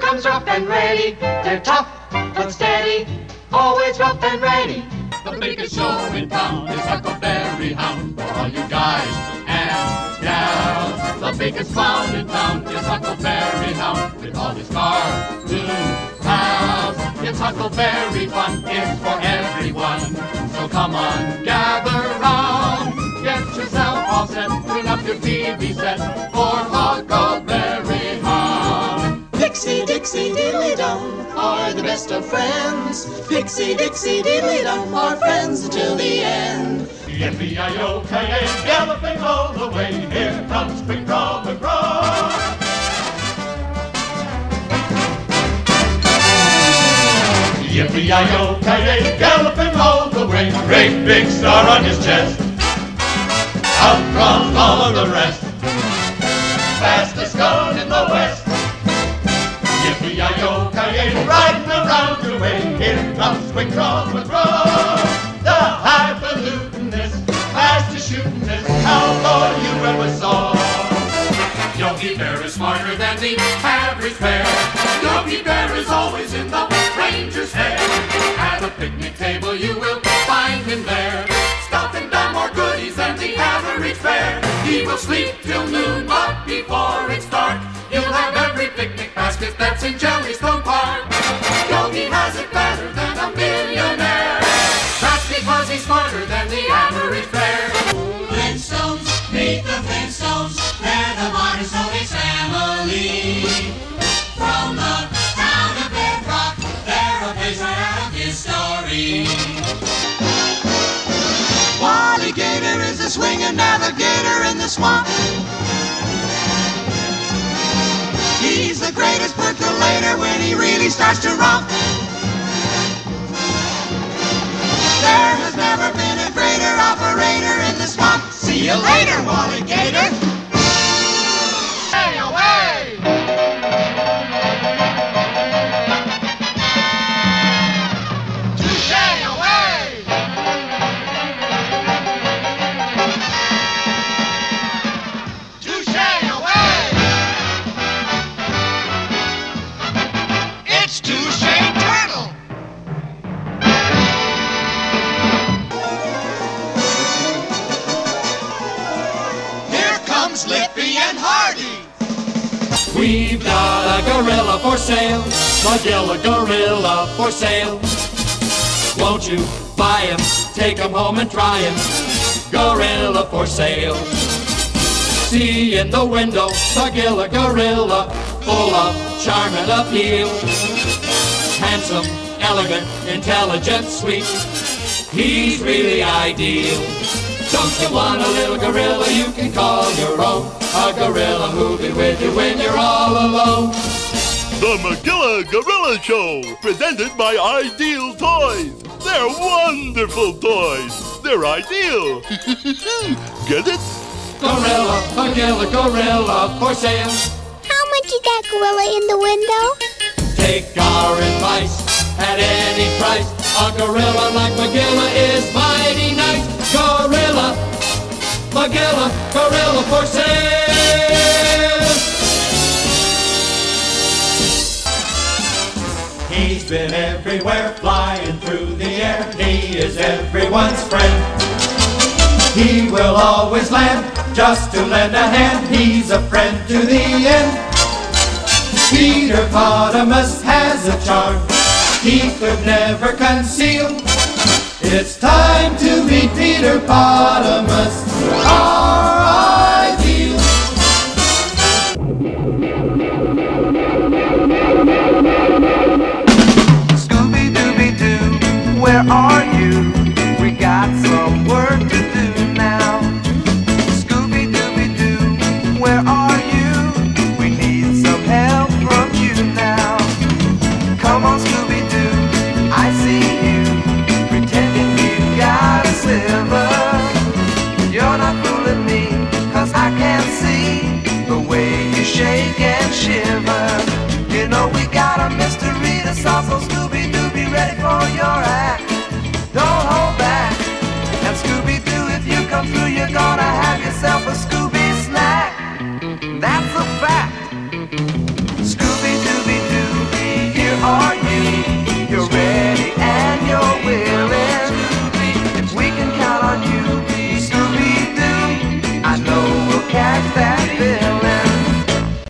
comes rough and ready. They're tough but steady, always rough and ready. The biggest show in town is Huckleberry Hound for all you guys and gals. The biggest clown in town is Huckleberry Hound with all his cartoon pals. It's Huckleberry fun, it's for everyone. So come on, gather round. Get yourself all set, tune up your TV set for Huckleberry Hound. Dixie, Dixie, diddly-dum are the best of friends. Dixie, Dixie, diddly-dum are friends until the end. Yippee-yi-yo-ki-yay, galloping all the way, here comes Quick Draw McGraw. Yippee-yi-yo-ki-yay, galloping all the way, great big star on his chest. Out from all of the rest, fastest gun in the West. Yippee-yi-yo-ki-yay, riding around your way, here comes Quick Draw McGraw. The highfalutinist, fastest shootingest cowboy you ever saw. Yogi Bear is smarter than the average bear. Yogi Bear is always in the ranger's hair. At a picnic table you will find him there, stuffing down more goodies than the average bear. He will sleep till noon, but before it's dark, you'll have every picnic basket that's in Jellystone Park. Yogi has it better than a millionaire. That's because he's smarter than the average bear. Flintstones, meet the Flintstones, they're the modern Stone Age family. From the town of Bedrock, they're a page right out of history. Wally Gator is a swinging navigator in the swamp. He's the greatest percolator when he really starts to romp. There has never been a greater operator in the swamp. See you later, Wally Gator. Hey, away! Touche, away! Touche, away! It's Touche Turtle! Here comes Lippy and Hardy. We've got a gorilla for sale, Magilla gorilla for sale. Won't you buy him, take him home and try him, gorilla for sale. See in the window, Magilla gorilla, full of charm and appeal. Handsome, elegant, intelligent, sweet, he's really ideal. Don't you want a little gorilla you can call your own? A gorilla moving with you when you're all alone. The Magilla Gorilla Show, presented by Ideal Toys. They're wonderful toys. They're ideal. Get it? Gorilla, Magilla gorilla for sale. How much is that gorilla in the window? Take our advice at any price. A gorilla like Magilla is mighty nice. Gorilla, Magilla, gorilla for sale. He's been everywhere, flying through the air. He is everyone's friend. He will always land just to lend a hand. He's a friend to the end. Peter Potamus has a charm he could never conceal. It's time to meet Peter Potamus, our ideal. Scooby-Dooby-Doo, where are you? We got some work to do now. Scooby-Dooby-Doo, where are you? We need some help from you now. Come on, Scooby-Doo, I see you, pretending you got a sliver. You're not fooling me, 'cause I can see the way you shake and shiver. You know we got a mystery to solve, so Scooby-Doo, be ready for your act. Don't hold back, and Scooby-Doo, if you come through, you're gonna have yourself a Scooby snack. That's a fact.